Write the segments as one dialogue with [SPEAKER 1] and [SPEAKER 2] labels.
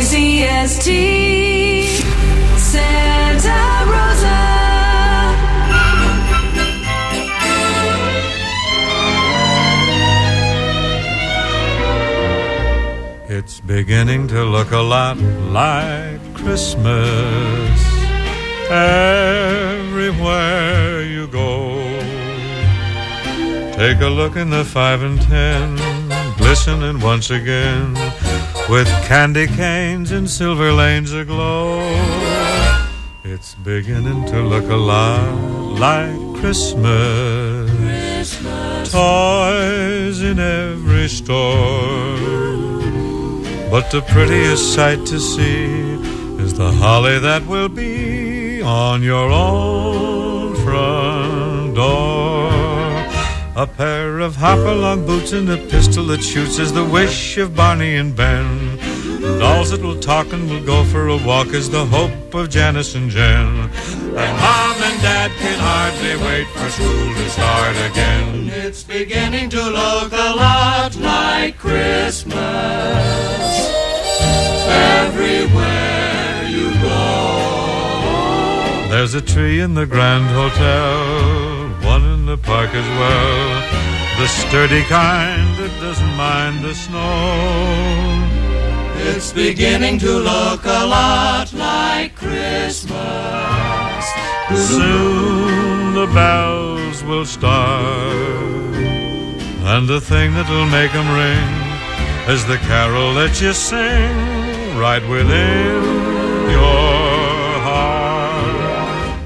[SPEAKER 1] KZST, Santa Rosa.
[SPEAKER 2] It's beginning to look a lot like Christmas everywhere you go. Take a look in the 5 and 10, glistening once again, with candy canes and silver lanes aglow. It's beginning to look a lot like Christmas. Toys in every store, but the prettiest sight to see is the holly that will be on your own front door. A pair of hopalong boots and a pistol that shoots is the wish of Barney and Ben. Dolls that will talk and will go for a walk is the hope of Janice and Jen. And Mom and Dad can hardly wait for school to start again.
[SPEAKER 3] It's beginning to look a lot like Christmas everywhere you go.
[SPEAKER 2] There's a tree in the Grand Hotel, one in the park as well, the sturdy kind that doesn't mind the snow.
[SPEAKER 3] It's beginning to look a lot like Christmas.
[SPEAKER 2] Soon the bells will start, and the thing that'll make them ring is the carol that you sing right within your heart.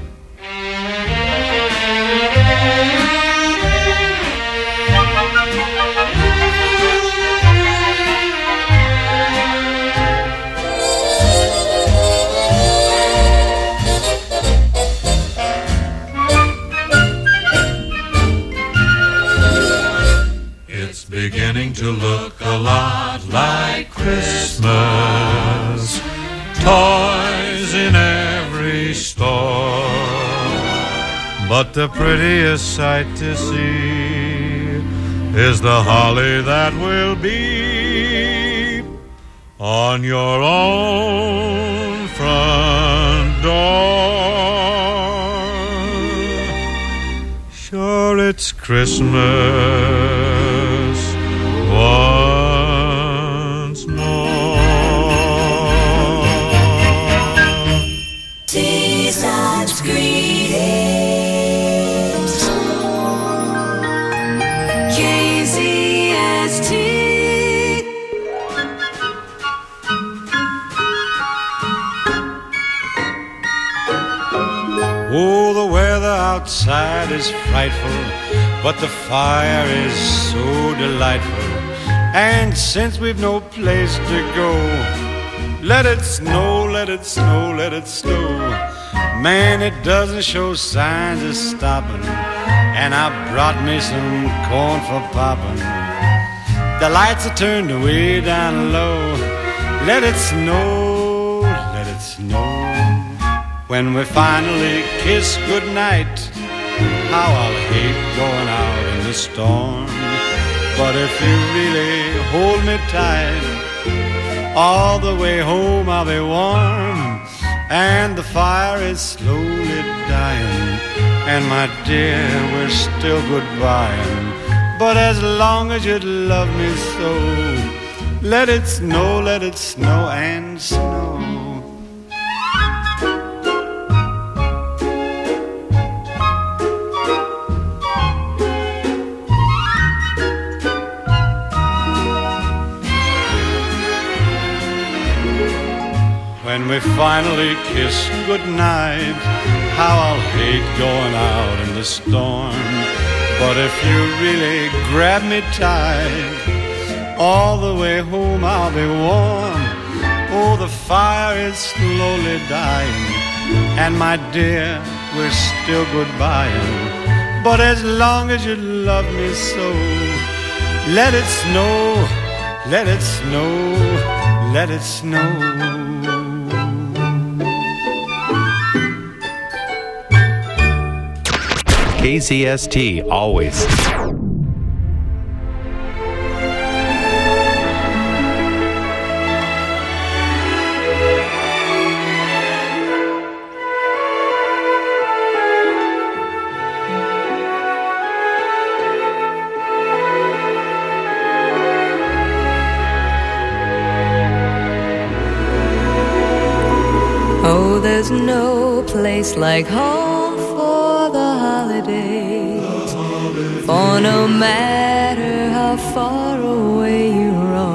[SPEAKER 2] It's beginning to look a lot like Christmas. Toys in every store, but the prettiest sight to see is the holly that will be on your own front door. Sure, it's Christmas once more.
[SPEAKER 1] Season's greetings. KZST.
[SPEAKER 4] Oh, the weather outside is frightful, but the fire is so delightful. And since we've no place to go, let it snow, let it snow, let it snow. Man, it doesn't show signs of stopping, and I brought me some corn for popping. The lights are turned way down low. Let it snow, let it snow. When we finally kiss goodnight, how I'll hate going out in the storm. But if you really hold me tight, all the way home I'll be warm. And the fire is slowly dying, and my dear, we're still goodbying. But as long as you love me so, let it snow and snow. When we finally kiss goodnight, how I'll hate going out in the storm. But if you really grab me tight, all the way home I'll be warm. Oh, the fire is slowly dying, and my dear, we're still goodbying. But as long as you love me so, let it snow, let it snow, let it snow.
[SPEAKER 5] KZST, always.
[SPEAKER 1] Oh, there's no place like home for the holidays. For no matter how far away you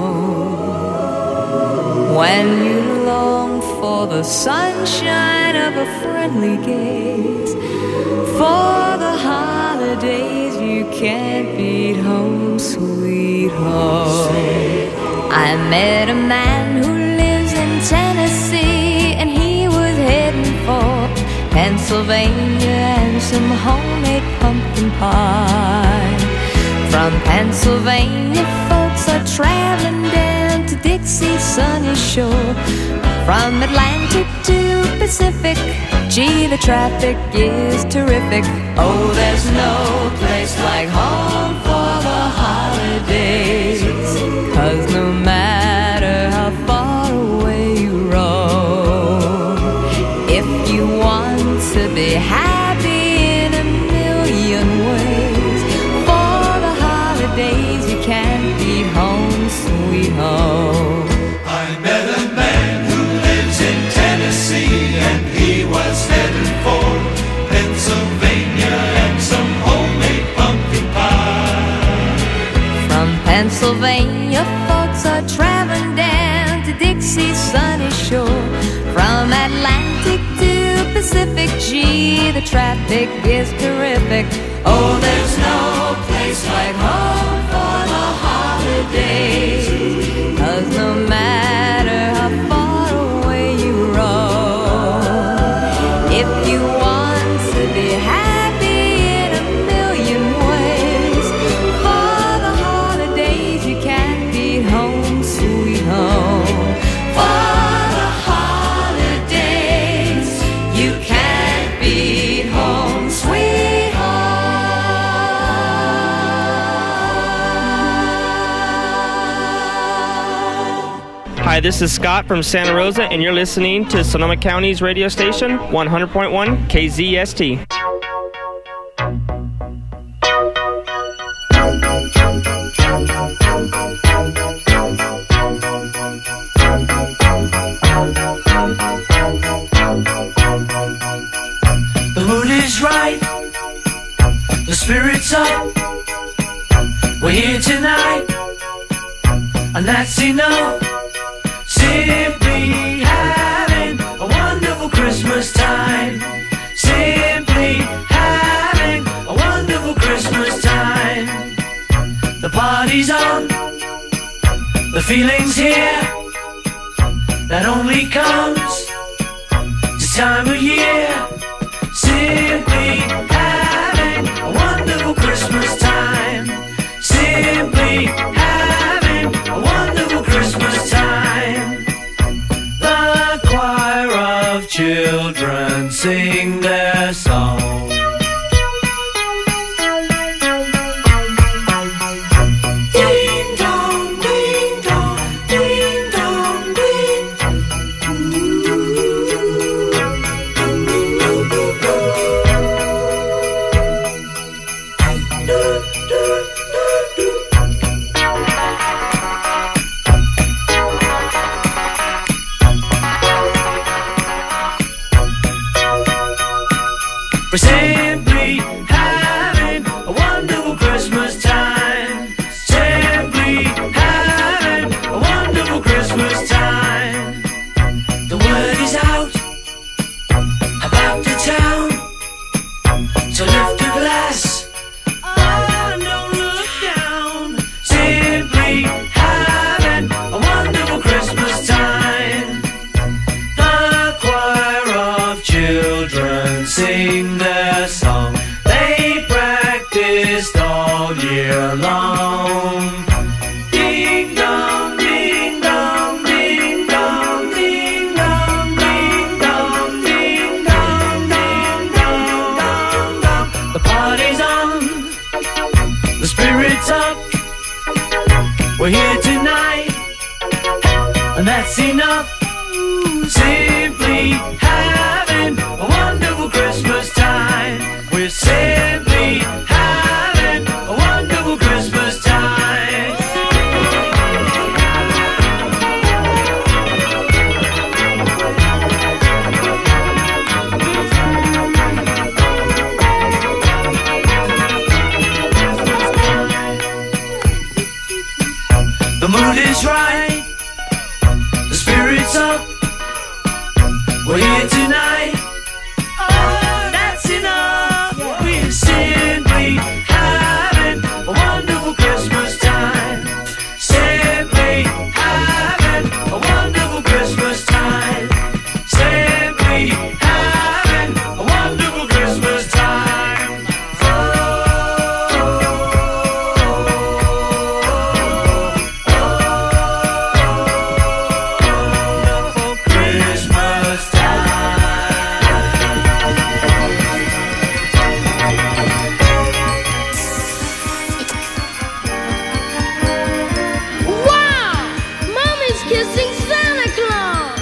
[SPEAKER 1] roam, when you long for the sunshine of a friendly gaze, for the holidays you can't beat home, sweet home. I met a man who lives in Tennessee, and he was heading for Pennsylvania and some homemade pumpkin pie. From Pennsylvania, folks are traveling down to Dixie's sunny shore. From Atlantic to Pacific, gee, the traffic is terrific. Oh, there's no place like home for the holidays, 'cause no matter how far away you roam, if you want to be happy in a million ways, for the holidays you can't beat home, sweet home.
[SPEAKER 3] I met a man who lives in Tennessee, and he was headed for Pennsylvania and some homemade pumpkin pie.
[SPEAKER 1] From Pennsylvania, folks are traveling down to Dixie's sunny shore. From Atlantic to Pacific, gee, the traffic is terrific. Oh, there's no place like home for the holidays, 'cause no matter how far away you roam, if you want to be happy in a million ways, for the holidays you can't beat home, sweet home. For the holidays you can't beat home, sweet home.
[SPEAKER 6] Hi, this is Scott from Santa Rosa, and you're listening to Sonoma County's radio station, 100.1 KZST.
[SPEAKER 3] The mood is right, the spirit's up. We're here tonight, and that's enough. Simply having a wonderful Christmas time. Simply having a wonderful Christmas time. The party's on, the feeling's here, that only comes this time of year. Simply having a wonderful Christmas time. Simply having a wonderful Christmas time. The choir of children sing their song. Ding dong, ding dong, ding dong, ding. We're simply having a wonderful Christmas time. Simply having a wonderful Christmas time. The word is out about the town, so lift a glass, oh, don't look down. Simply having a wonderful Christmas time. The choir of children sing their song. They practiced all year long. Ding dong, ding dong, ding dong, ding dong, ding dong, ding dong, ding dong, dong, dong. The party's on, the spirit's up. We're here tonight, and that's enough. Simply having a wonderful Christmas time. We're simply having a wonderful Christmas time. We're here tonight. Oh, that's enough. We're simply having a wonderful Christmas time. Simply having a wonderful Christmas time. Simply having a wonderful Christmas time. Wonderful Christmas
[SPEAKER 7] Wow! Mommy's kissing Santa Claus!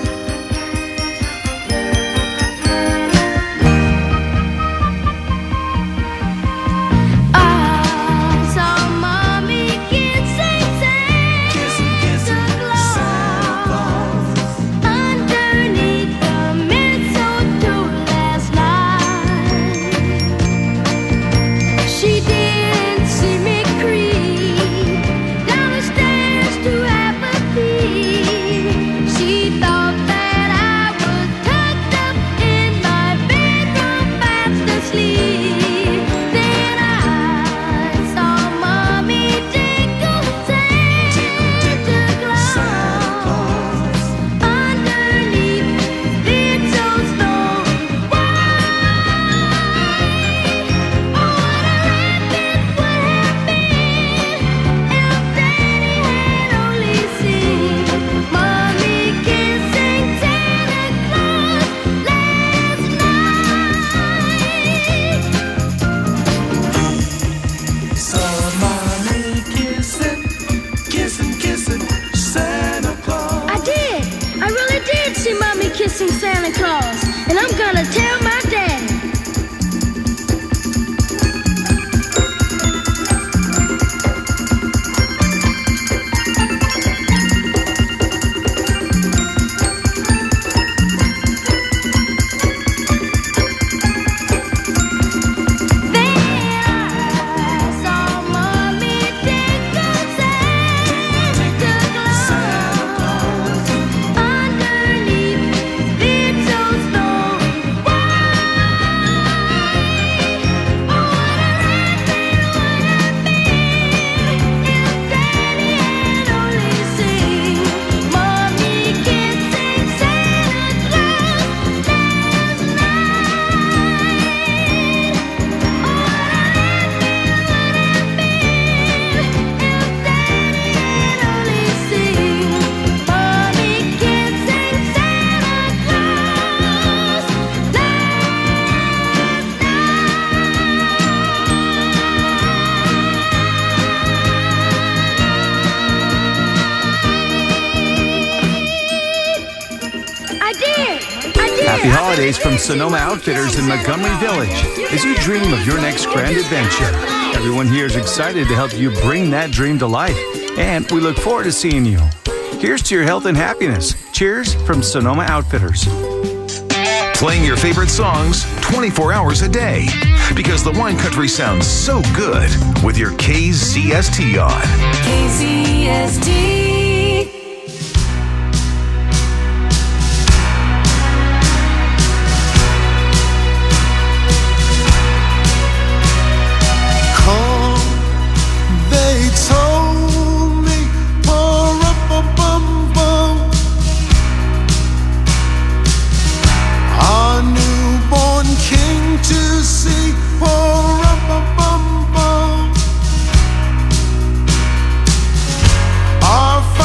[SPEAKER 7] I saw Mommy kissing Santa Claus underneath the mistletoe last night. She didn't see me creep down the stairs to have a peek. She thought that I was tucked up in my bedroom fast asleep. Then I saw Mommy tickle Santa Claus underneath his mistletoe.
[SPEAKER 3] Saw Mommy kissing Santa Claus.
[SPEAKER 7] I did. I really did see Mommy kissing Santa Claus, and I'm gonna tell my daddy. Then I saw Mommy tickle Santa Claus underneath his mistletoe. If Daddy had only seen Mommy kissing Santa Claus last I did.
[SPEAKER 8] Happy holidays from Sonoma Outfitters in Montgomery Village. As you dream of your next grand adventure, everyone here is excited to help you bring that dream to life. And we look forward to seeing you. Here's to your health and happiness. Cheers from Sonoma Outfitters.
[SPEAKER 9] Playing your favorite songs 24 hours a day. Because the wine country sounds so good with your KZST on.
[SPEAKER 1] KZST.
[SPEAKER 3] They told me, our newborn king to see, our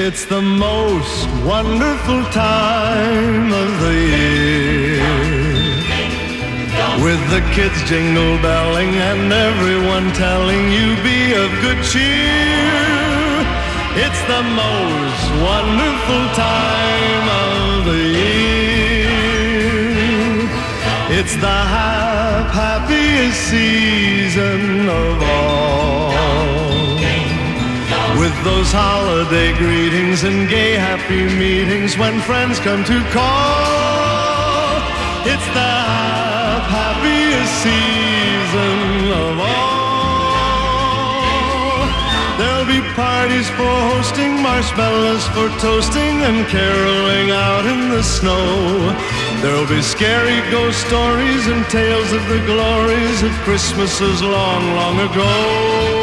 [SPEAKER 10] It's the most wonderful time of the year, with the kids jingle belling and everyone telling you be of good cheer. It's the most wonderful time of the year. It's the happiest season of all, with those holiday greetings and gay happy meetings when friends come to call. It's the happiest season of all. There'll be parties for hosting, marshmallows for toasting, and caroling out in the snow. There'll be scary ghost stories and tales of the glories of Christmases long, long ago.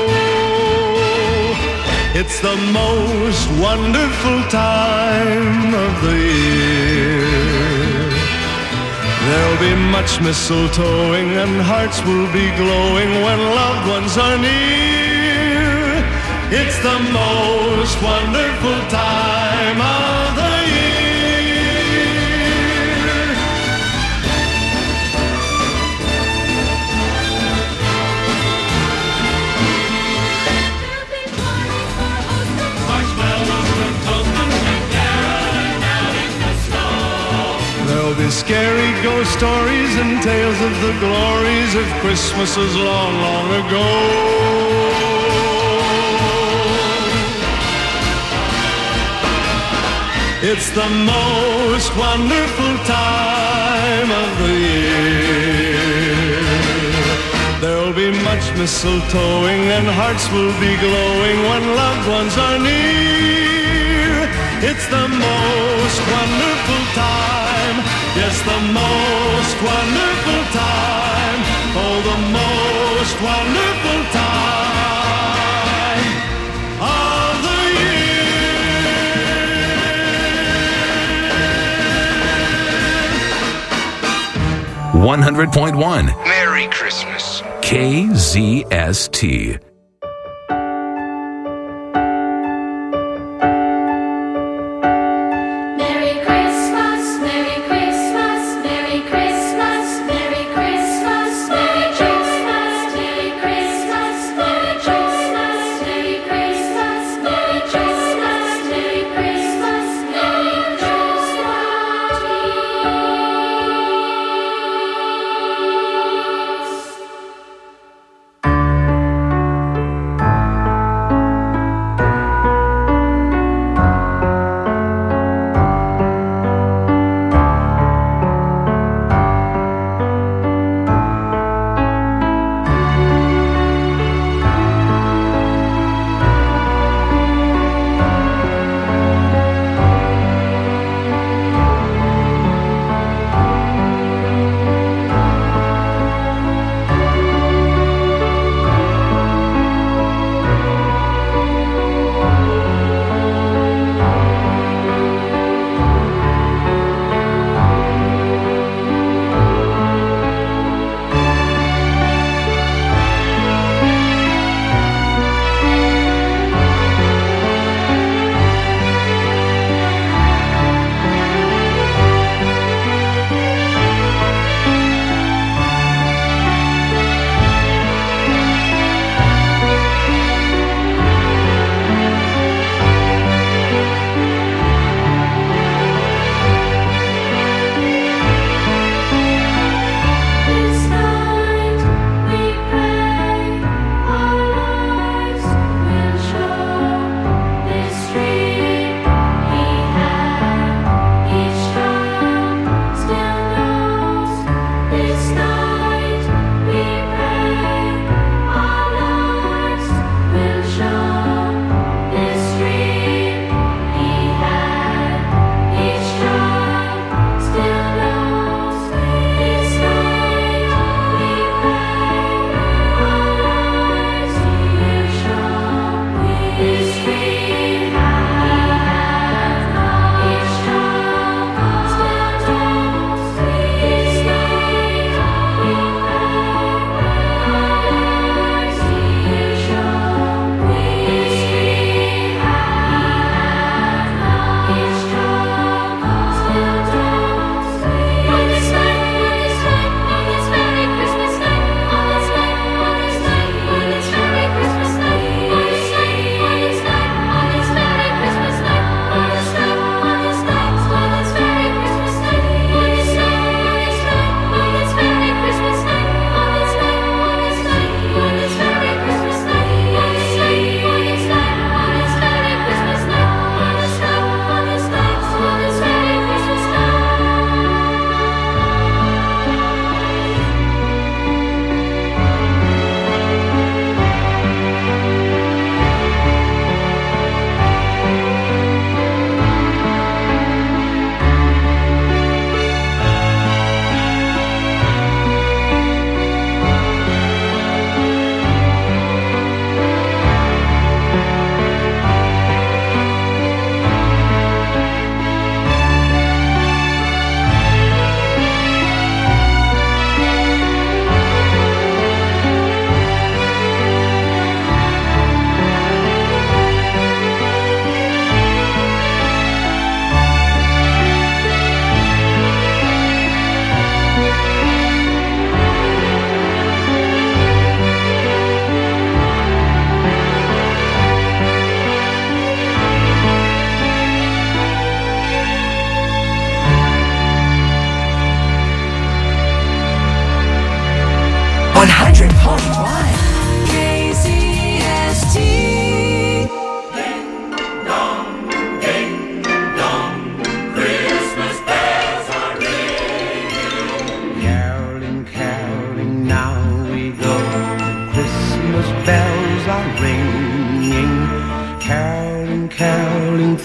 [SPEAKER 10] It's the most wonderful time of the year. There'll be much mistletoeing and hearts will be glowing when loved ones are near. It's the most wonderful time of the year. There'll be scary ghost stories and tales of the glories of Christmases long, long ago. It's the most wonderful time of the year. There'll be much mistletoeing and hearts will be glowing when loved ones are near. It's the most wonderful time, yes, the most wonderful time, oh, the most wonderful time of the
[SPEAKER 9] year. 100.1 Merry Christmas. KZST.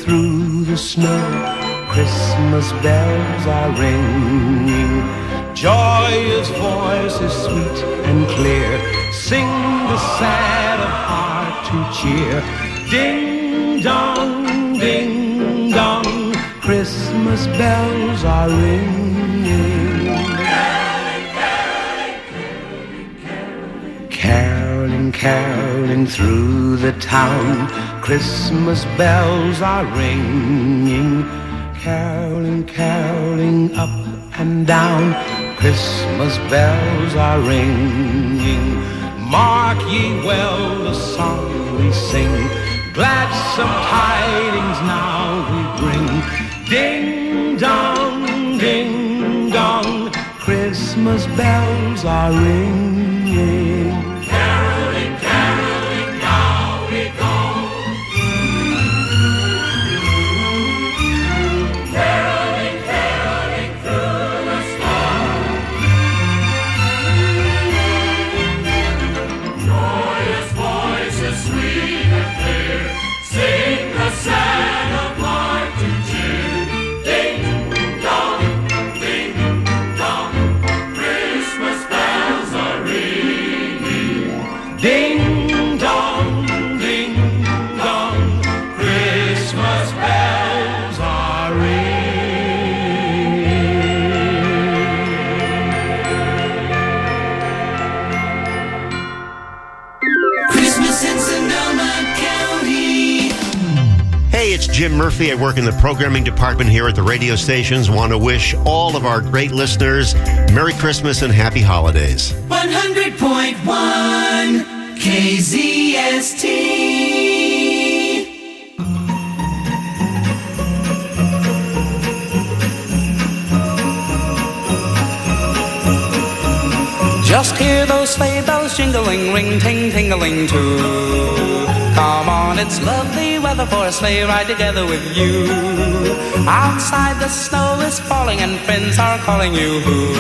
[SPEAKER 11] through the snow, Christmas bells are ringing. Joyous voices sweet and clear sing the sad of heart to cheer. Ding dong, ding dong, Christmas bells are ringing. Caroling, caroling through the town, Christmas bells are ringing. Caroling, caroling up and down, Christmas bells are ringing. Mark ye well the song we sing, gladsome tidings now we bring. Ding dong, ding dong, Christmas bells are ringing. Caroling, caroling, now we go. Caroling, caroling through the snow. Joyous voices sweet and clear sing the sad of heart to cheer. Ding dong, ding dong, Christmas bells are ringing. Ding dong, ding dong, Christmas bells are ringing.
[SPEAKER 3] Christmas in Sonoma County.
[SPEAKER 12] Hey, it's Jim Murphy. I work in the programming department here at the radio stations. Want to wish all of our great listeners Merry Christmas and Happy Holidays.
[SPEAKER 3] 100.1 KZST.
[SPEAKER 11] Just hear those sleigh bells jingling, ring, ting, tingling too. Come on, it's lovely weather for a sleigh ride together with you. Outside the snow is falling and friends are calling you.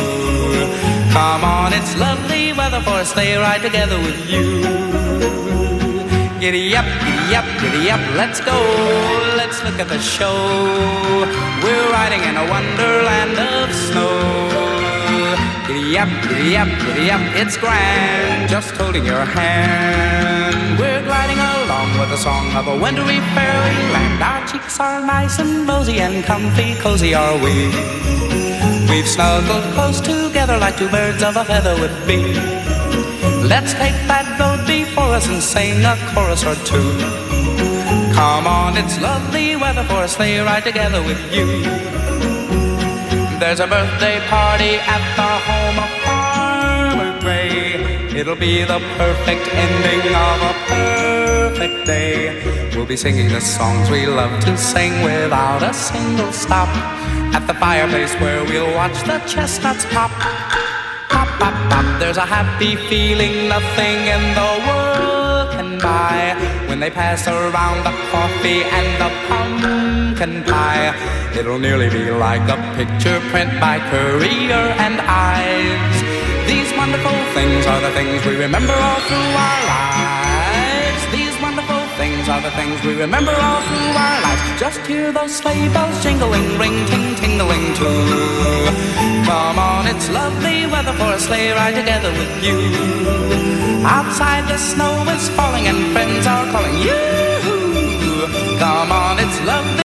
[SPEAKER 11] Come on, it's lovely weather for a sleigh ride together with you. Giddy up, giddy up, giddy up, let's go. Let's look at the show. We're riding in a wonderland of snow. Giddy up, giddy up, giddy up, it's grand, just holding your hand. We're gliding along with the song of a wintry fairyland. Our cheeks are nice and rosy and comfy, cozy are we. We've snuggled close together like two birds of a feather would be. Let's take that road before us and sing a chorus or two. Come on, it's lovely weather for a sleigh ride together with you. There's a birthday party at the home of Farmer Gray. It'll be the perfect ending of a perfect day. We'll be singing the songs we love to sing without a single stop. At the fireplace where we'll watch the chestnuts pop. Pop, pop, pop. There's a happy feeling nothing in the world can buy. When they pass around the coffee and the pumpkin pie, it'll nearly be like a picture print by Currier and Ives. These wonderful things are the things we remember all through our lives. These wonderful things are the things we remember all through our lives. Just hear those sleigh bells jingling, ring, ting, tingling too. Come on, it's lovely weather for a sleigh ride together with you. Outside the snow is falling and friends are calling you. Come on, it's lovely